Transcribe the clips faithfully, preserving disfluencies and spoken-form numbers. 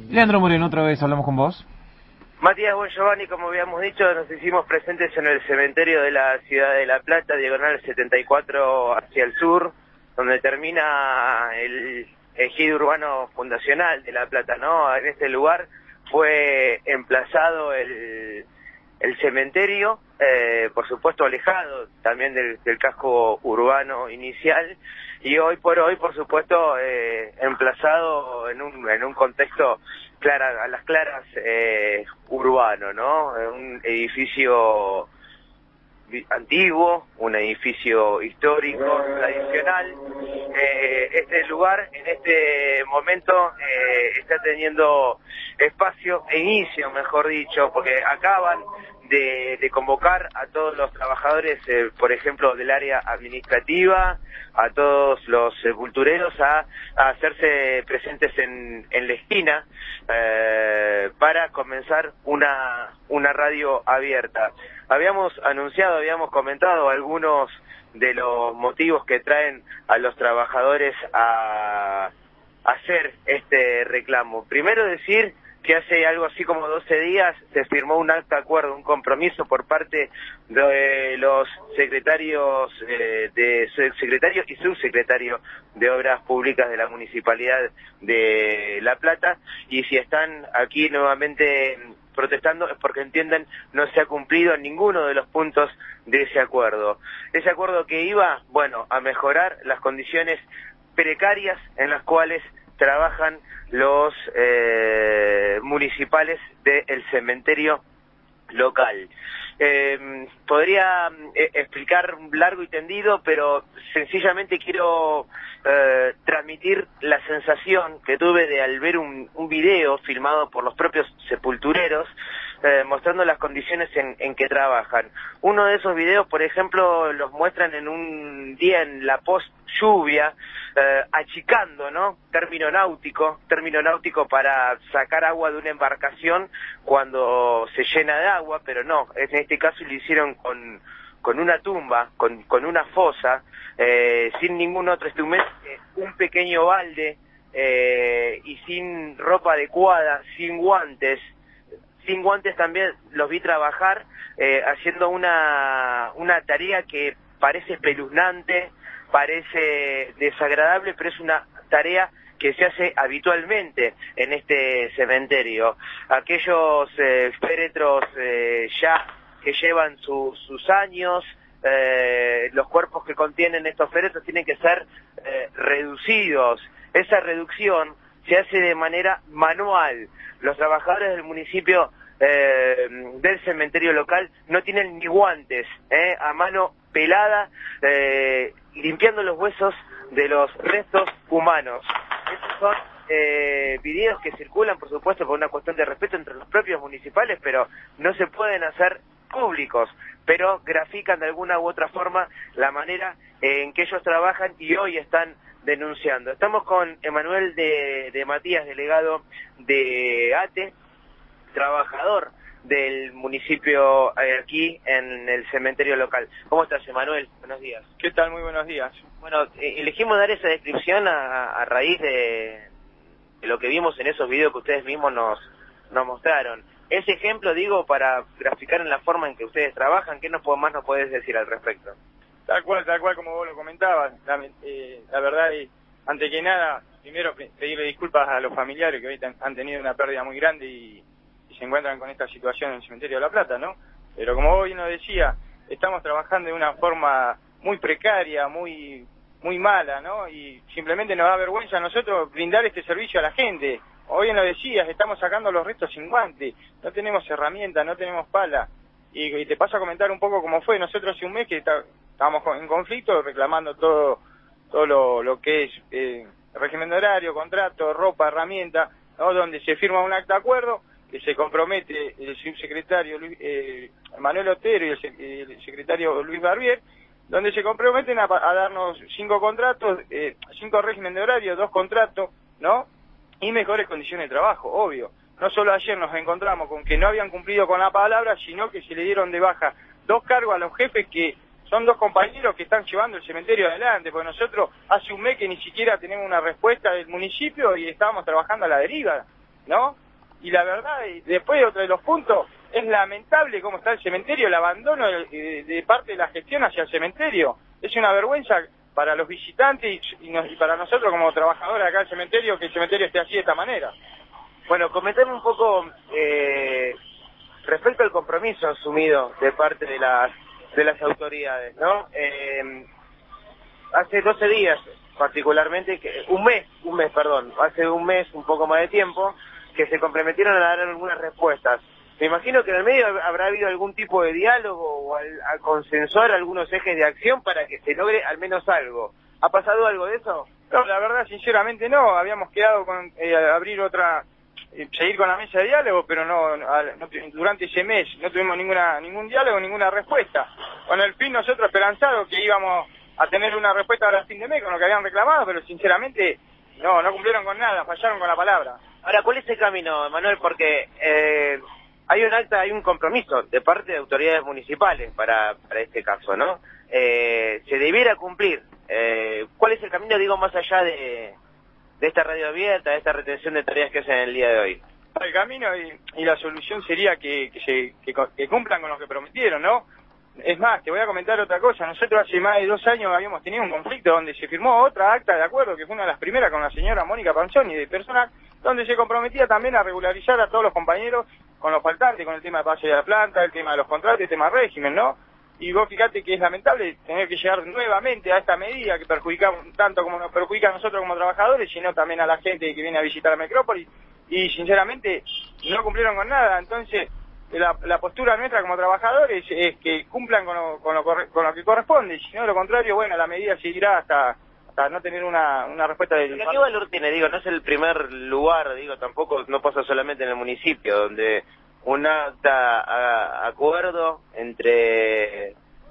Leandro Moreno, otra vez hablamos con vos. Matías Buen Giovanni, como habíamos dicho, nos hicimos presentes en el cementerio de la ciudad de La Plata, diagonal setenta y cuatro hacia el sur, donde termina el ejido urbano fundacional de La Plata, ¿no? En este lugar fue emplazado el, el cementerio, eh, por supuesto alejado también del, del casco urbano inicial, y hoy por hoy, por supuesto, eh, emplazado en un, en un contexto clara, a las claras eh, urbano, ¿no? Un edificio antiguo, un edificio histórico, tradicional. Eh, este lugar en este momento eh, está teniendo espacio e inicio, mejor dicho, porque acaban de, de convocar a todos los trabajadores, eh, por ejemplo, del área administrativa, a todos los sepultureros a, a hacerse presentes en, en la esquina eh, para comenzar una, una radio abierta. Habíamos anunciado, habíamos comentado algunos de los motivos que traen a los trabajadores a hacer este reclamo. Primero decir que hace algo así como doce días se firmó un acta de acuerdo, un compromiso por parte de los secretarios, eh, de secretario y subsecretario de Obras Públicas de la Municipalidad de La Plata, y si están aquí nuevamente protestando es porque entienden no se ha cumplido ninguno de los puntos de ese acuerdo. Ese acuerdo que iba, bueno, a mejorar las condiciones precarias en las cuales trabajan los eh, municipales del cementerio local. Eh, podría eh, explicar largo y tendido, pero sencillamente quiero eh, transmitir la sensación que tuve de al ver un, un video filmado por los propios sepultureros eh, mostrando las condiciones en, en que trabajan. Uno de esos videos, por ejemplo, los muestran en un día en la post lluvia, eh, achicando, ¿no? Término náutico, término náutico para sacar agua de una embarcación cuando se llena de agua, pero no, en este caso lo hicieron con, con una tumba, con, con una fosa, eh, sin ningún otro instrumento, eh, un pequeño balde, eh, y sin ropa adecuada, sin guantes, sin guantes también los vi trabajar, eh, haciendo una, una tarea que parece espeluznante, parece desagradable, pero es una tarea que se hace habitualmente en este cementerio. Aquellos eh, féretros eh, ya que llevan su, sus años, eh, los cuerpos que contienen estos féretros tienen que ser eh, reducidos. Esa reducción se hace de manera manual. Los trabajadores del municipio eh, del cementerio local no tienen ni guantes, eh, a mano pelada, eh, limpiando los huesos de los restos humanos. Esos son eh, videos que circulan, por supuesto, por una cuestión de respeto entre los propios municipales, pero no se pueden hacer públicos, pero grafican de alguna u otra forma la manera en que ellos trabajan y hoy están denunciando. Estamos con Emanuel de, de Matías, delegado de ATE, trabajador del municipio eh, aquí en el cementerio local. ¿Cómo estás, Emanuel? Buenos días. ¿Qué tal? Muy buenos días. Bueno, eh, elegimos dar esa descripción a, a raíz de, de lo que vimos en esos videos que ustedes mismos nos, nos mostraron. Ese ejemplo, digo, para graficar en la forma en que ustedes trabajan, ¿qué nos, más nos podés decir al respecto? Tal cual, tal cual como vos lo comentabas. La, eh, la verdad, y ante que nada, primero pedirle disculpas a los familiares que hoy ten, han tenido una pérdida muy grande y se encuentran con esta situación en el cementerio de La Plata, ¿no? Pero como vos bien lo decía, estamos trabajando de una forma muy precaria, muy muy mala, ¿no? Y simplemente nos da vergüenza a nosotros brindar este servicio a la gente. Como bien lo decías, estamos sacando los restos sin guante, no tenemos herramientas, no tenemos pala. Y, y te paso a comentar un poco cómo fue. Nosotros hace un mes que está, estábamos en conflicto reclamando todo todo lo, lo que es eh, régimen de horario, contrato, ropa, herramienta, ¿no? Donde se firma un acta de acuerdo que se compromete el subsecretario Luis, eh, Manuel Otero y el, el secretario Luis Barbier, donde se comprometen a, a darnos cinco contratos, eh, cinco régimen de horario, dos contratos, ¿no? Y mejores condiciones de trabajo, obvio. No solo ayer nos encontramos con que no habían cumplido con la palabra, sino que se le dieron de baja dos cargos a los jefes que son dos compañeros que están llevando el cementerio adelante, porque nosotros hace un mes que ni siquiera tenemos una respuesta del municipio y estábamos trabajando a la deriva. ¿no? Y la verdad, y después otro de los puntos, es lamentable cómo está el cementerio, el abandono de, de parte de la gestión hacia el cementerio. Es una vergüenza para los visitantes y, y, nos, y para nosotros como trabajadores acá del cementerio, que el cementerio esté así de esta manera. Bueno, comentame un poco eh, respecto al compromiso asumido de parte de las de las autoridades, ¿no? Eh, hace doce días, particularmente, que, un mes, un mes, perdón, hace un mes, un poco más de tiempo, que se comprometieron a dar algunas respuestas. Me imagino que en el medio habrá habido algún tipo de diálogo o al, a consensuar algunos ejes de acción para que se logre al menos algo. ¿Ha pasado algo de eso? No, la verdad, sinceramente no. Habíamos quedado con eh, abrir otra, eh, seguir con la mesa de diálogo, pero no, no, no durante ese mes no tuvimos ninguna ningún diálogo, ninguna respuesta. Con el fin nosotros esperanzados que íbamos a tener una respuesta ahora a fin de mes con lo que habían reclamado, pero sinceramente no, no cumplieron con nada, fallaron con la palabra. Ahora, ¿cuál es el camino, Manuel? Porque eh, hay un acta, hay un compromiso de parte de autoridades municipales para, para este caso, ¿no? Eh, se debiera cumplir. Eh, ¿Cuál es el camino, digo, más allá de, de esta radio abierta, de esta retención de tareas que hacen el día de hoy? El camino y, y la solución sería que, que, se, que, que cumplan con lo que prometieron, ¿no? Es más, te voy a comentar otra cosa. Nosotros hace más de dos años habíamos tenido un conflicto donde se firmó otra acta de acuerdo, que fue una de las primeras con la señora Mónica Panzoni de personal, donde se comprometía también a regularizar a todos los compañeros con los faltantes, con el tema de pase de la planta, el tema de los contratos, el tema de régimen, ¿no? Y vos fíjate que es lamentable tener que llegar nuevamente a esta medida que perjudica tanto como nos perjudica a nosotros como trabajadores, sino también a la gente que viene a visitar la Metrópolis, y sinceramente no cumplieron con nada. Entonces la, la postura nuestra como trabajadores es que cumplan con lo, con lo, con lo que corresponde, si no de lo contrario, bueno, la medida seguirá hasta hasta no tener una, una respuesta del... ¿Qué valor tiene? Digo, no es el primer lugar, digo, tampoco no pasa solamente en el municipio, donde un acta a, acuerdo entre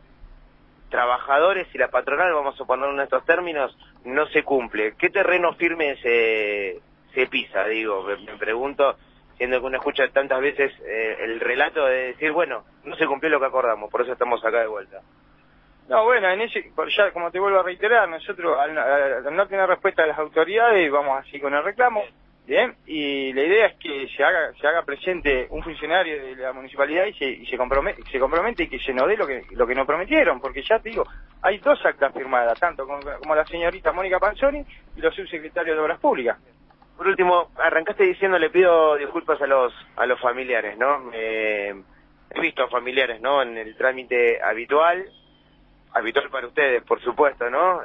trabajadores y la patronal, vamos a ponerlo en estos términos, no se cumple. ¿Qué terreno firme se, se pisa? Digo, me, me pregunto, siendo que uno escucha tantas veces eh, el relato de decir, bueno, no se cumplió lo que acordamos, por eso estamos acá de vuelta. No, bueno, en ese, ya como te vuelvo a reiterar, nosotros al, al no tener respuesta de las autoridades vamos así con el reclamo, bien, y la idea es que se haga se haga presente un funcionario de la municipalidad y se y se compromete, se compromete y que se nos dé lo que lo que nos prometieron, porque ya te digo, hay dos actas firmadas, tanto como, como la señorita Mónica Panzoni y los subsecretarios de Obras Públicas. Por último, arrancaste diciendo, le pido disculpas a los a los familiares, ¿no? Eh, he visto a familiares, ¿no?, en el trámite habitual, habitual para ustedes, por supuesto, ¿no?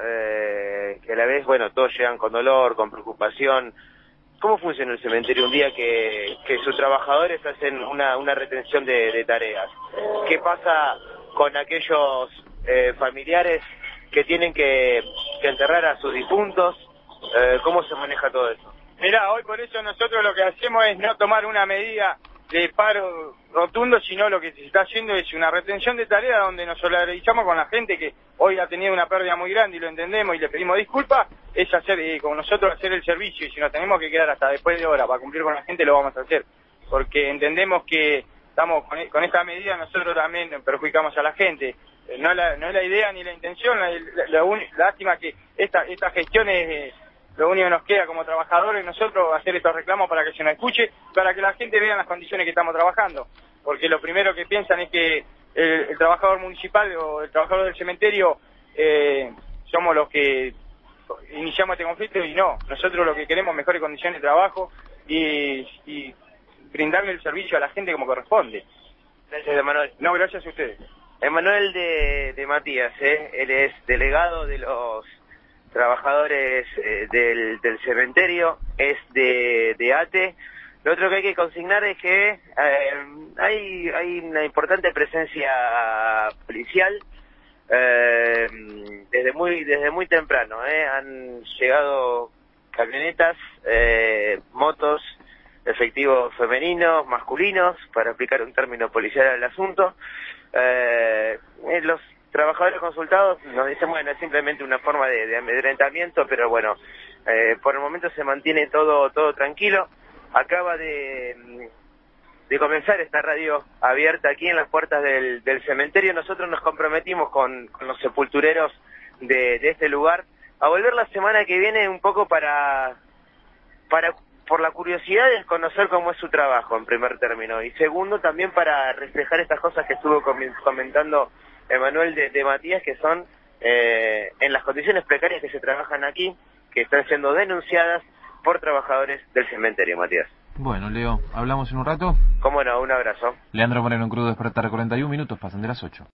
Eh, que a la vez, bueno, todos llegan con dolor, con preocupación. ¿Cómo funciona el cementerio un día que, que sus trabajadores hacen una, una retención de, de tareas? ¿Qué pasa con aquellos eh, familiares que tienen que, que enterrar a sus difuntos? Eh, ¿Cómo se maneja todo eso? Mirá, hoy por eso nosotros lo que hacemos es no tomar una medida de paro rotundo, sino lo que se está haciendo es una retención de tareas donde nos solidarizamos con la gente que hoy ha tenido una pérdida muy grande y lo entendemos y le pedimos disculpas, es hacer, eh, con nosotros hacer el servicio, y si nos tenemos que quedar hasta después de hora para cumplir con la gente, lo vamos a hacer, porque entendemos que estamos con, con esta medida nosotros también perjudicamos a la gente. Eh, no, es la, no es la idea ni la intención, la, la, la, la lástima que esta, esta gestión es... Eh, lo único que nos queda como trabajadores nosotros hacer estos reclamos para que se nos escuche, para que la gente vea las condiciones que estamos trabajando, porque lo primero que piensan es que el, el trabajador municipal o el trabajador del cementerio eh, somos los que iniciamos este conflicto, y no, nosotros lo que queremos es mejores condiciones de trabajo y, y brindarle el servicio a la gente como corresponde. Gracias, Emanuel. No, gracias a ustedes. Emanuel de, de Matías, ¿eh? Él es delegado de los trabajadores eh, del, del cementerio, es de, de A T E. Lo otro que hay que consignar es que eh, hay, hay una importante presencia policial eh, desde muy desde muy temprano. Eh, han llegado camionetas, eh, motos, efectivos femeninos, masculinos, para aplicar un término policial al asunto. Eh, los trabajadores consultados nos dicen, bueno, es simplemente una forma de, de amedrentamiento, pero bueno, eh, por el momento se mantiene todo todo tranquilo. Acaba de, de comenzar esta radio abierta aquí en las puertas del, del cementerio. Nosotros nos comprometimos con, con los sepultureros de, de este lugar a volver la semana que viene un poco para, para por la curiosidad de conocer cómo es su trabajo, en primer término, y segundo, también para reflejar estas cosas que estuvo comentando Emanuel de, de Matías, que son eh, en las condiciones precarias que se trabajan aquí, que están siendo denunciadas por trabajadores del cementerio, Matías. Bueno, Leo, ¿hablamos en un rato? Cómo no, un abrazo. Leandro Moreno en Crudo Despertar, cuarenta y un minutos, pasan de las ocho.